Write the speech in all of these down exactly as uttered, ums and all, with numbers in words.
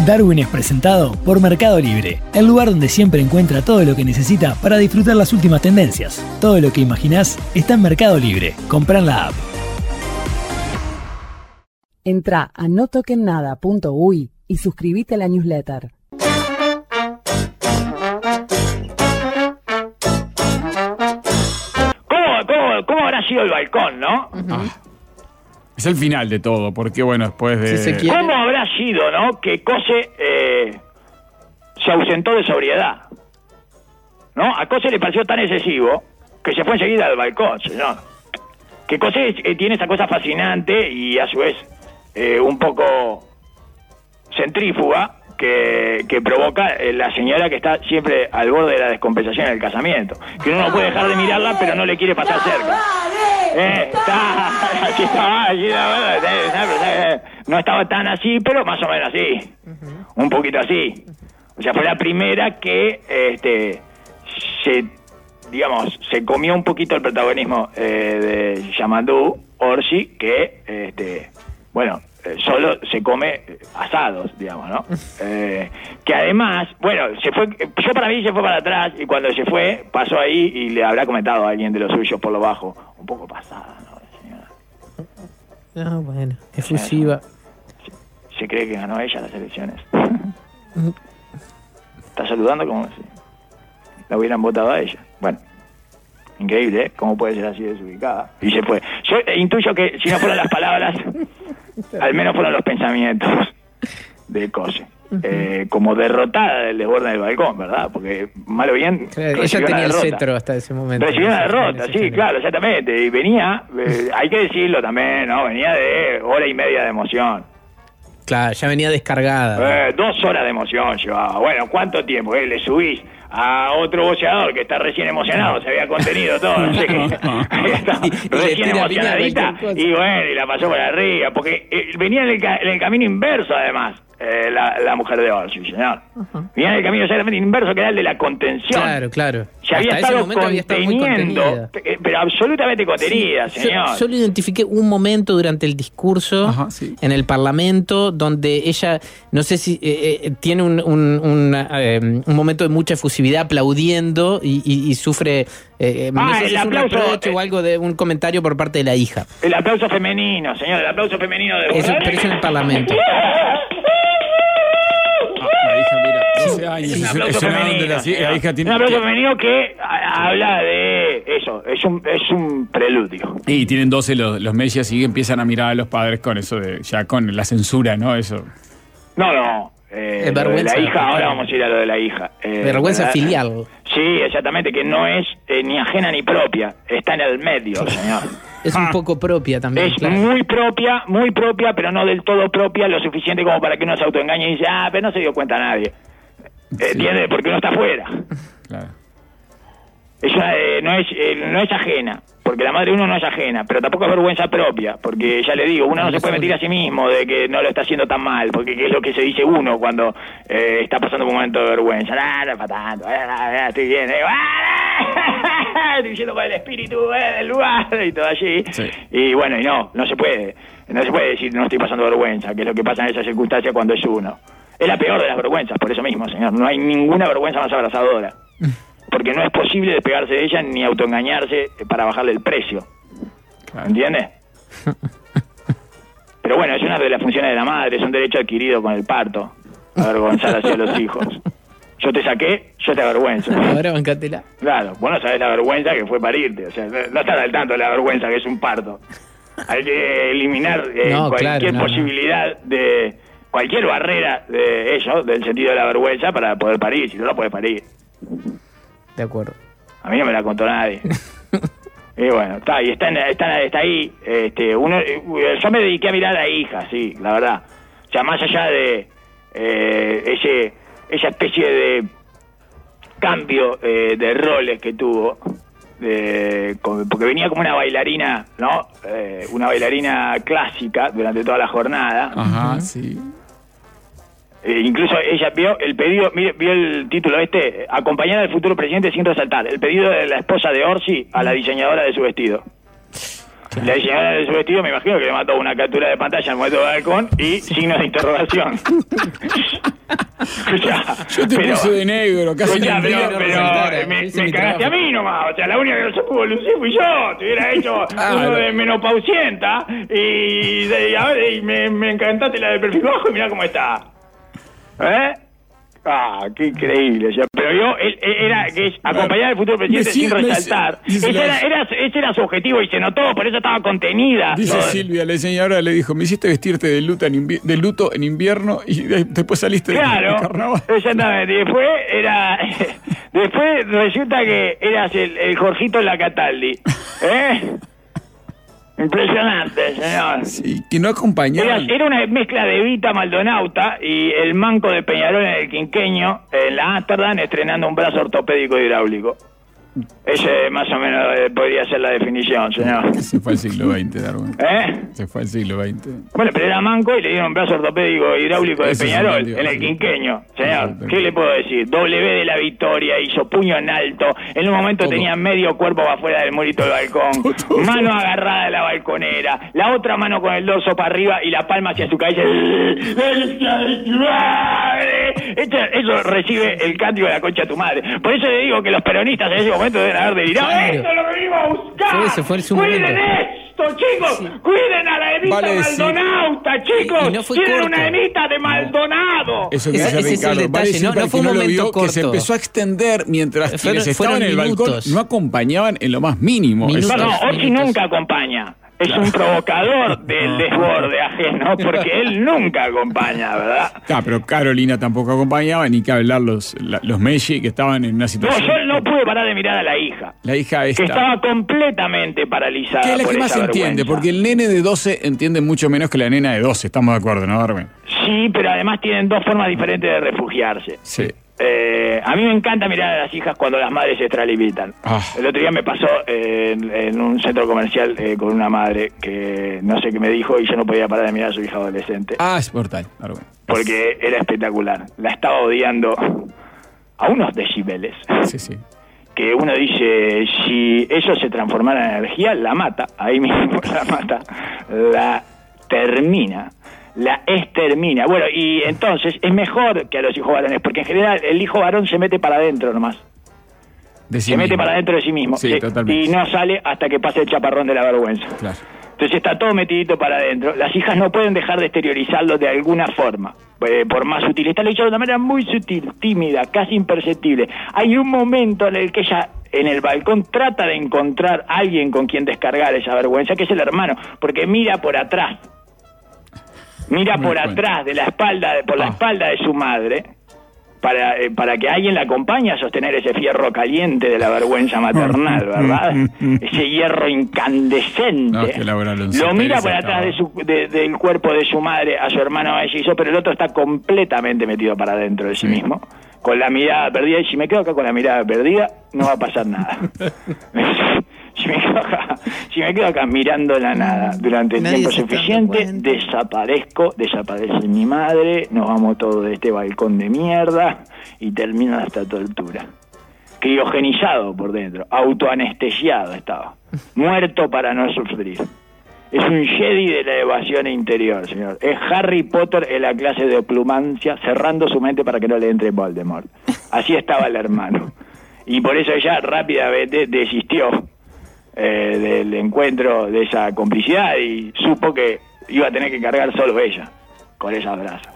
Darwin es presentado por Mercado Libre, el lugar donde siempre encuentra todo lo que necesita para disfrutar las últimas tendencias. Todo lo que imaginás está en Mercado Libre. Comprá en la app. Entrá a no toquen nada punto uy y suscríbete a la newsletter. ¿Cómo, cómo, cómo habrá sido el balcón, no? Uh-huh. Ah, es el final de todo, porque bueno, después de... Si ¿Cómo habrá sido, no? Que Cose eh, se ausentó de sobriedad, ¿no? A Cose le pareció tan excesivo que se fue enseguida al balcón, señor. Que Cose eh, tiene esa cosa fascinante y a su vez eh, un poco centrífuga que, que provoca eh, la señora que está siempre al borde de la descompensación en el casamiento. Que uno no puede dejar de mirarla, pero no le quiere pasar cerca. Eh, está, así estaba, así estaba, no estaba tan así, pero más o menos así. Uh-huh. Un poquito así. O sea, fue la primera que este se, digamos, se comió un poquito el protagonismo eh, de Yamandú Orsi, que, este bueno, eh, solo se come asados, digamos, ¿no? Eh, que además, bueno, se fue, yo para mí se fue para atrás y cuando se fue, pasó ahí y le habrá comentado a alguien de los suyos por lo bajo, un poco pasada, ¿no, señora? Ah, bueno, efusiva. Se, se cree que ganó ella las elecciones. Está saludando como si la hubieran votado a ella. Bueno, increíble, ¿eh? ¿Cómo puede ser así desubicada? Y se fue. Yo eh, intuyo que si no fueron las palabras, al menos fueron los pensamientos de Cose. Uh-huh. Eh, como derrotada del desborde del balcón, ¿verdad? Porque, mal o bien, claro, ella tenía el cetro hasta ese momento. Recibió una derrota, sí, claro, exactamente. Y venía, eh, hay que decirlo también, ¿no? Venía de hora y media de emoción. Claro, ya venía descargada. Eh, dos horas de emoción llevaba. Bueno, ¿cuánto tiempo? Eh? Le subís a otro boxeador que está recién emocionado, se había contenido todo, no sé qué. Recién emocionadita, y bueno, y la pasó por arriba, porque eh, venía en el, ca- en el camino inverso, además, eh, la, la mujer de Orsi, señor. Uh-huh. Venía en el camino exactamente inverso, que era el de la contención. Claro, claro. Se había Hasta estado ese momento había estado muy conteniendo, contenida. pero absolutamente contenida, sí, señor. Yo solo identifiqué un momento durante el discurso Ajá, sí. en el Parlamento donde ella, no sé si eh, eh, tiene un, un, un, eh, un momento de mucha efusividad aplaudiendo y, y, y sufre, eh, ah, no sé el si es aplauso, un reproche eh, o algo de un comentario por parte de la hija. El aplauso femenino, señor, el aplauso femenino de... Eso, pero eso en el Parlamento. La hija, mira, doce años. Es un aplauso femenino. La, la hija tiene, un aplauso femenino que a, habla de eso, es un, es un preludio. Y tienen doce los, los Messias y empiezan a mirar a los padres con eso de, ya con la censura, ¿no? Eso. No, no. Eh, lo de la hija, ahora vamos a ir a lo de la hija. Eh, vergüenza ¿verdad? Filial. Sí, exactamente, que no es eh, ni ajena ni propia, está en el medio, señor. Es un poco propia también. Es claro. muy propia, muy propia, pero no del todo propia, lo suficiente como para que uno se autoengañe y dice, ah, pero no se dio cuenta nadie. Sí. ¿Entiende? Porque uno está afuera. Claro. Es una, eh, no, es, eh, no es ajena, porque la madre de uno no es ajena, pero tampoco es vergüenza propia, porque ya le digo, uno no se puede mentir a sí mismo de que no lo está haciendo tan mal, porque es lo que se dice uno cuando eh, está pasando un momento de vergüenza. Ah, no es para tanto, ah, estoy bien, eh, ah, estoy diciendo con el espíritu eh, del lugar y todo allí. Sí. Y bueno, y no, no se puede, no se puede decir no estoy pasando vergüenza, que es lo que pasa en esas circunstancias cuando es uno. Es la peor de las vergüenzas, por eso mismo, señor, no hay ninguna vergüenza más abrazadora. Porque no es posible despegarse de ella ni autoengañarse para bajarle el precio. Claro. ¿Entiendes? Pero bueno, es una de las funciones de la madre, es un derecho adquirido con el parto, avergonzar hacia los hijos. Yo te saqué, yo te avergüenzo. Ahora bancátela. Claro, vos no sabés la vergüenza que fue parirte, o sea, no estás al tanto de la vergüenza que es un parto. Hay que eliminar eh, no, cualquier claro, no, posibilidad no. de... cualquier barrera de ello, del sentido de la vergüenza, para poder parir, si no, no puedes parir. De acuerdo. A mí no me la contó nadie. Y bueno, está, y está, está, está ahí. Este, uno, yo me dediqué a mirar a la hija, sí, la verdad. O sea, más allá de eh, ese esa especie de cambio eh, de roles que tuvo, de, porque venía como una bailarina, ¿no? Eh, una bailarina clásica durante toda la jornada. Ajá, sí. Eh, incluso ella vio el pedido, mire, vio el título este, acompañar al futuro presidente sin resaltar, el pedido de la esposa de Orsi a la diseñadora de su vestido. Claro. La diseñadora de su vestido me imagino que le mandó una captura de pantalla al momento del balcón y signos de interrogación. Escuchá, yo te pero, puse de negro, casi escuchá, no pero, pero, pero me, me cagaste a mí nomás. O sea, la única que no se pudo lucir fui yo. Te hubiera hecho ah, uno no. de menopausienta y, de, y, a ver, y me, me encantaste la de perfil bajo y mirá cómo está. ¿Eh? Ah, qué increíble. O sea, pero yo, él, él era que es acompañar al futuro presidente sin resaltar. Ese era, era, ese era su objetivo y se notó, por eso estaba contenida. Dice todo. Silvia, la diseñadora le dijo, me hiciste vestirte de luto en, invi- de luto en invierno y después saliste claro, de carnaval. Exactamente. Después era, después resulta que eras el, el Jorgito en la Cataldi. ¿Eh? Impresionante, señor. Sí, que no acompañaba. Era, era una mezcla de Evita Maldonauta y el manco de Peñarol en el Quinqueño, en la Amsterdam, estrenando un brazo ortopédico hidráulico. Ese más o menos eh, podría ser la definición, señor. Se fue al siglo veinte, Darwin. ¿Eh? Se fue al siglo veinte. Bueno, pero era manco y le dieron un brazo ortopédico hidráulico de Peñarol, en el Quinqueño. Señor, ¿qué le puedo decir? W de la victoria, hizo puño en alto. En un momento todo. Tenía medio cuerpo afuera del murito del balcón. Todo, todo. Mano agarrada de la balconera. La otra mano con el dorso para arriba y la palma hacia su cabeza. Esto, eso recibe el cántico de la concha de tu madre. Por eso le digo que los peronistas en ese momento deben haber delirado. Claro. Esto es lo que venimos a buscar. Fue ese, fue Cuiden momento. esto, chicos. Sí. Cuiden a la Evita vale Maldonauta, sí. chicos. Y, y no Tienen corto. Una Evita de Maldonado. No. Eso que ese, ese Ricardo. Es el vale no, no fue un no momento vio, corto. Que se empezó a extender mientras Fueron, quienes estaban en el balcón no acompañaban en lo más mínimo. Minutos, no, Orsi nunca acompaña. Es claro. un provocador del desborde ajeno, porque él nunca acompaña, ¿verdad? Ah, pero Carolina tampoco acompañaba, ni que hablar los, la, los Messi, que estaban en una situación... No, yo no pude parar de mirar a la hija. La hija esta. Que estaba completamente paralizada. Que es la por que más esa entiende, vergüenza. porque el nene de doce entiende mucho menos que la nena de doce, estamos de acuerdo, ¿no, Darwin? Sí, pero además tienen dos formas diferentes de refugiarse. Sí. Eh, a mí me encanta mirar a las hijas cuando las madres se extralimitan. Ah. El otro día me pasó eh, en, en un centro comercial eh, con una madre que no sé qué me dijo y yo no podía parar de mirar a su hija adolescente. Ah, es mortal. Claro. Porque era espectacular. La estaba odiando a unos decibeles. Sí, sí. Que uno dice, si eso se transformara en energía, la mata. Ahí mismo la mata. La termina. La extermina. Bueno, y entonces es mejor que a los hijos varones, porque en general el hijo varón se mete para adentro nomás. De sí se mismo. mete para adentro de sí mismo. Sí, totalmente. Y no sale hasta que pase el chaparrón de la vergüenza. Claro. Entonces está todo metidito para adentro. Las hijas no pueden dejar de exteriorizarlo de alguna forma, eh, por más sutil. Está leyendo de una manera muy sutil, tímida, casi imperceptible. Hay un momento en el que ella, en el balcón, trata de encontrar a alguien con quien descargar esa vergüenza, que es el hermano, porque mira por atrás. Mira por atrás, de la espalda, por la ah. espalda de su madre, para, eh, para que alguien la acompañe a sostener ese fierro caliente de la vergüenza maternal, ¿verdad? Ese hierro incandescente. No, lo mira por atrás de su, de, del cuerpo de su madre a su hermano mellizo, pero el otro está completamente metido para adentro de sí, sí mismo, con la mirada perdida. Y si me quedo acá con la mirada perdida, no va a pasar nada. Si me, quedo acá, si me quedo acá mirando la nada durante el Nadie tiempo suficiente, desaparezco, desaparece mi madre, nos vamos todos de este balcón de mierda y termina esta tortura. Criogenizado por dentro, autoanestesiado estaba, muerto para no sufrir. Es un Jedi de la evasión interior, señor. Es Harry Potter en la clase de oplumancia, cerrando su mente para que no le entre Voldemort. Así estaba el hermano. Y por eso ella rápidamente desistió Eh, del encuentro, de esa complicidad, y supo que iba a tener que cargar solo ella con esas brasas.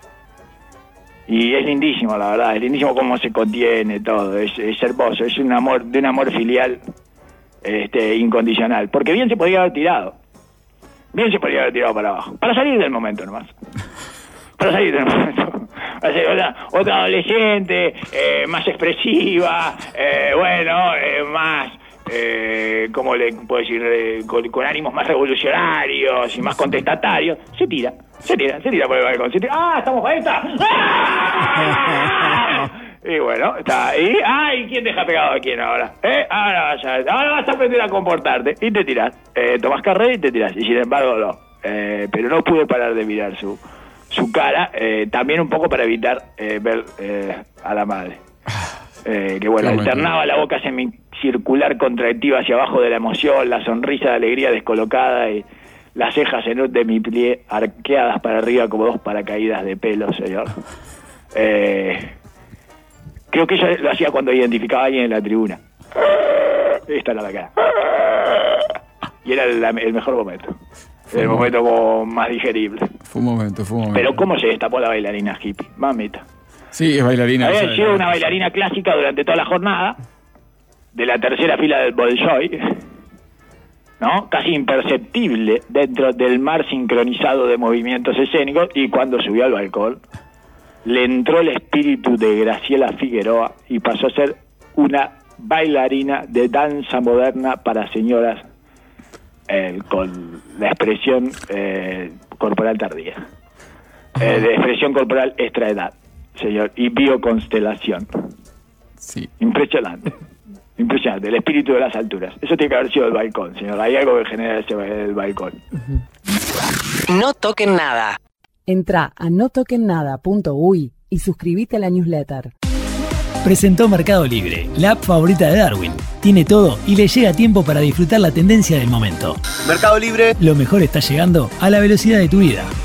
Y es lindísimo, la verdad, es lindísimo cómo se contiene todo, es, es hermoso, es un amor, de un amor filial este, incondicional, porque bien se podría haber tirado, bien se podría haber tirado para abajo, para salir del momento nomás. Para salir del momento. Otra, otra adolescente, eh, más expresiva, eh, bueno, eh, más... Eh, como le puedo decir, eh, con, con ánimos más revolucionarios y más contestatarios, se tira, se tira, se tira por el balcón, se tira. ¡Ah, estamos ahí, está! ¡Ah! Y bueno, está ahí. ¡Ay! ¿Quién deja pegado a quién ahora? ¿Eh? Ahora, vaya, ahora vas a aprender a comportarte y te tiras. Eh, tomás carrera y te tiras. Y sin embargo, no. Eh, pero no pude parar de mirar su, su cara, eh, también un poco para evitar eh, ver eh, a la madre. Eh, que bueno, alternaba la boca semicircular contractiva hacia abajo de la emoción, la sonrisa de alegría descolocada y las cejas en un demi-plié arqueadas para arriba como dos paracaídas de pelo, señor. Eh, creo que ella lo hacía cuando identificaba a alguien en la tribuna. Esta era la cara. Y era el, el mejor momento. Fue el momento como más digerible. Fue un momento, fue un momento. Pero ¿cómo se destapó la bailarina hippie? Mamita. Sí, es bailarina. Había sido una bailarina clásica durante toda la jornada, de la tercera fila del Bolshoi, ¿no? Casi imperceptible dentro del mar sincronizado de movimientos escénicos, y cuando subió al balcón, le entró el espíritu de Graciela Figueroa y pasó a ser una bailarina de danza moderna para señoras eh, con la expresión eh, corporal tardía, eh, de expresión corporal extraedad, señor, y bioconstelación. Sí. Impresionante. Impresionante, el espíritu de las alturas. Eso tiene que haber sido el balcón, señor. Hay algo que genera ese el balcón. No toquen nada. Entra a no toquen nada punto uy y suscríbete a la newsletter. Presentó Mercado Libre, la app favorita de Darwin. Tiene todo y le llega a tiempo para disfrutar la tendencia del momento. Mercado Libre. Lo mejor está llegando a la velocidad de tu vida.